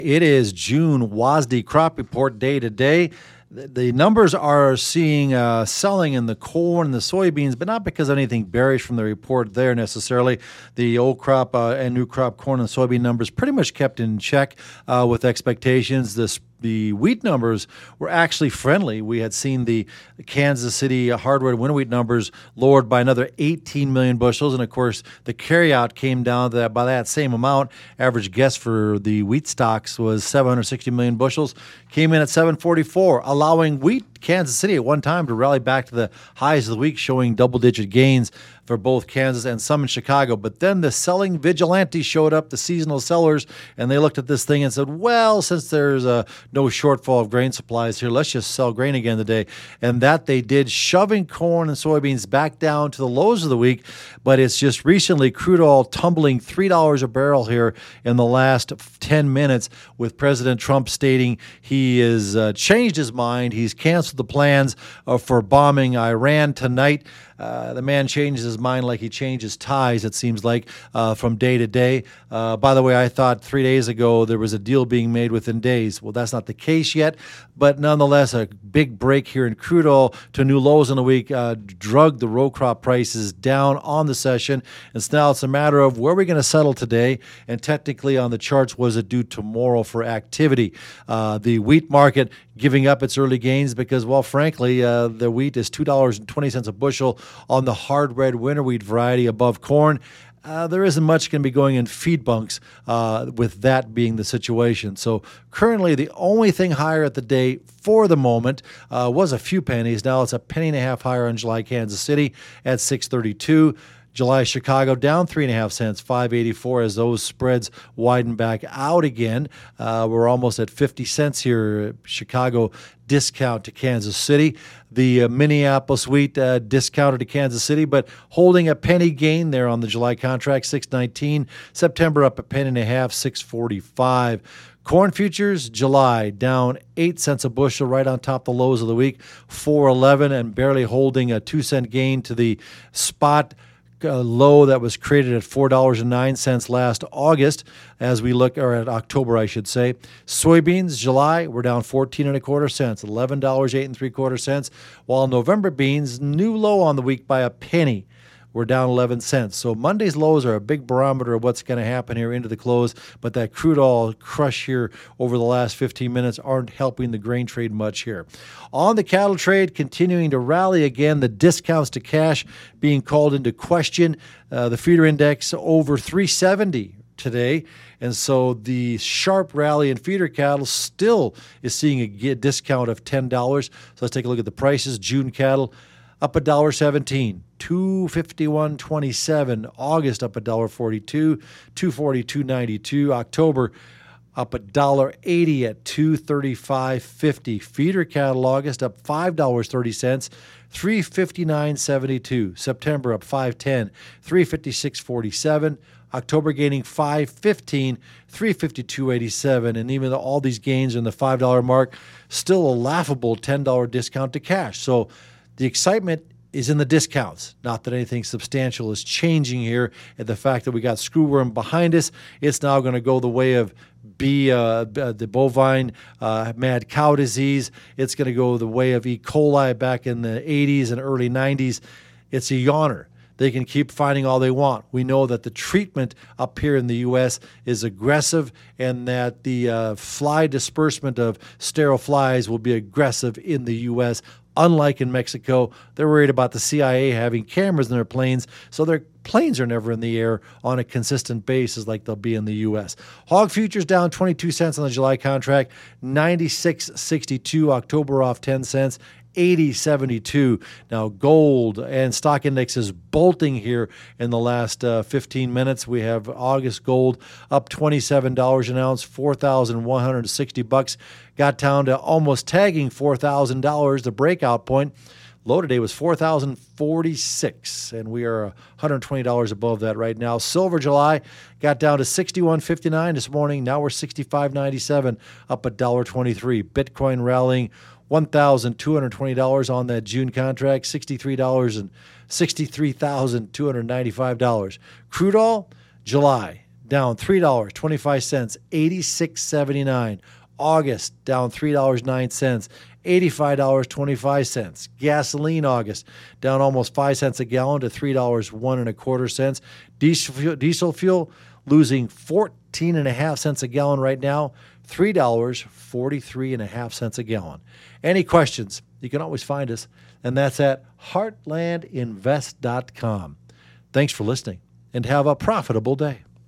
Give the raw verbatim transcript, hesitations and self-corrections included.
It is June W A S D crop report day today. The the numbers are seeing uh, selling in the corn and the soybeans, but not because of anything bearish from the report there necessarily. The old crop uh, and new crop corn and soybean numbers pretty much kept in check uh, with expectations. This The wheat numbers were actually friendly. We had seen the Kansas City hardwood winter wheat numbers lowered by another eighteen million bushels, and of course the carryout came down to that by that same amount. Average guess for the wheat stocks was seven hundred sixty million bushels, came in at seven forty-four, allowing wheat Kansas City at one time to rally back to the highs of the week, showing double-digit gains for both Kansas and some in Chicago. But then the selling vigilantes showed up, the seasonal sellers, and they looked at this thing and said, well, since there's uh, no shortfall of grain supplies here, let's just sell grain again today. And that they did, shoving corn and soybeans back down to the lows of the week. But it's just recently crude oil tumbling three dollars a barrel here in the last ten minutes, with President Trump stating he has uh, changed his mind. He's canceled the plans uh, for bombing Iran tonight. Uh, the man changes his mind like he changes ties, it seems like, uh, from day to day. Uh, by the way, I thought three days ago there was a deal being made within days. Well, that's not the case yet, but nonetheless, a big break here in crude oil to new lows in the week uh, drugged the row crop prices down on the session. And so now it's a matter of where we're going to settle today, and technically on the charts, was it due tomorrow for activity? Uh, the wheat market giving up its early gains because, well, frankly, uh, the wheat is two dollars and twenty cents a bushel on the hard red winter wheat variety above corn. Uh, there isn't much going to be going in feed bunks uh, with that being the situation. So currently the only thing higher at the day for the moment uh, was a few pennies. Now it's a penny and a half higher on July Kansas City at six thirty-two. July Chicago down three and a half cents, five eighty-four, as those spreads widen back out again. Uh, we're almost at fifty cents here. Chicago discount to Kansas City. The uh, Minneapolis wheat uh, discounted to Kansas City, but holding a penny gain there on the July contract, six nineteen. September up a penny and a half, six forty-five. Corn futures, July, down eight cents a bushel, right on top of the lows of the week, four eleven, and barely holding a two cent gain to the spot Uh, low that was created at four dollars and nine cents last August, as we look, or at October, I should say. Soybeans, July, we're down fourteen and a quarter cents, eleven dollars, eight and three quarter cents, while November beans, new low on the week by a penny. We're down eleven cents. So Monday's lows are a big barometer of what's going to happen here into the close, but that crude oil crush here over the last fifteen minutes aren't helping the grain trade much here. On the cattle trade, continuing to rally again, the discounts to cash being called into question. Uh, the feeder index over three seventy today, and so the sharp rally in feeder cattle still is seeing a discount of ten dollars. So let's take a look at the prices. June cattle up a dollar seventeen, two fifty-one twenty-seven. August up a dollar forty-two, two forty-two ninety-two. October up a dollar eighty at two thirty-five fifty. Feeder cattle August up five dollars thirty cents, three fifty-nine seventy-two. September up five ten, three fifty-six forty-seven. October gaining five fifteen, three fifty-two eighty-seven, and even though all these gains are in the five dollar mark, still a laughable ten dollar discount to cash. So the excitement is in the discounts. Not that anything substantial is changing here. And the fact that we got screwworm behind us, it's now going to go the way of B, uh, the bovine uh, mad cow disease. It's going to go the way of E. coli back in the eighties and early nineties. It's a yawner. They can keep finding all they want. We know that the treatment up here in the U S is aggressive, and that the uh, fly disbursement of sterile flies will be aggressive in the U S Unlike in Mexico, they're worried about the C I A having cameras in their planes, so their planes are never in the air on a consistent basis like they'll be in the U S Hog futures down twenty-two cents on the July contract, ninety-six sixty-two. October off ten cents, eighty seventy-two. Now, gold and stock indexes bolting here in the last uh, fifteen minutes. We have August gold up twenty-seven dollars an ounce, four thousand one hundred sixty bucks. Got down to almost tagging four thousand dollars. The breakout point low today was four thousand forty-six, and we are one hundred twenty dollars above that right now. Silver July got down to sixty-one fifty-nine this morning. Now we're sixty-five ninety-seven, up a dollar twenty-three. Bitcoin rallying one thousand two hundred twenty dollars on that June contract, sixty-three dollars and sixty-three thousand two hundred ninety-five dollars. Crude oil, July, down three dollars and twenty-five cents, eighty-six seventy-nine. August, down three dollars and nine cents, eighty-five dollars and twenty-five cents. Gasoline August, down almost five cents a gallon to three dollars and one and a quarter cents. Diesel fuel, diesel fuel losing fourteen and a half cents a gallon right now, three dollars and forty-three and a half cents a gallon. Any questions? You can always find us, and that's at heartland invest dot com. Thanks for listening, and have a profitable day.